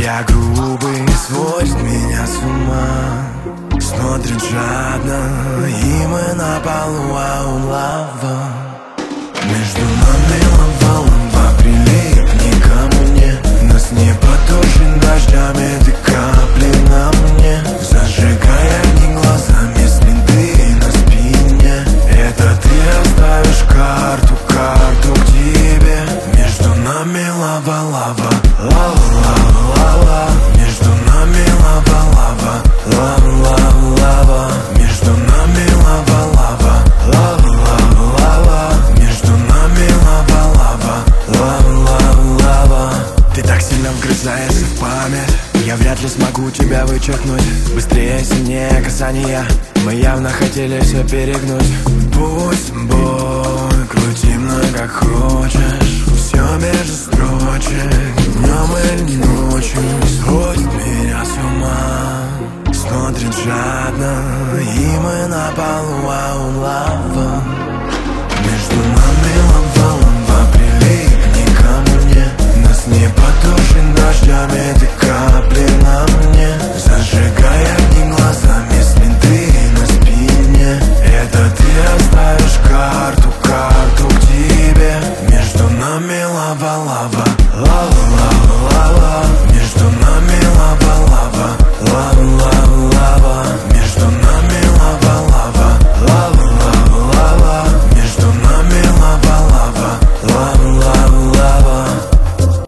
Я грубый, сводит меня с ума. Смотрит жадно, и мы на полу, а он лава. Между нами лава, лава, прилипни ко мне. Нас не потушит дождями, ты капли на мне. Зажигай огни глазами, следы на спине. Это ты оставишь карту к тебе. Между нами лава, лава, лава, лава. Между нами лава, лава, лава, лава. Между нами лава, лава, лава, лава. Между нами лава, лава, лава. Ты так сильно вгрызаешься в память, я вряд ли смогу тебя вычеркнуть. Быстрее, сильнее касания, мы явно хотели все перегнуть. Пусть боль, крути мной как хочешь. Все между строчек, днем или ночью. Сводит меня с ума. Смотрит жадно, и мы на полу, а он лава. Между нами лава, лава, прилипни ко мне. Нас не потушит дождями, ты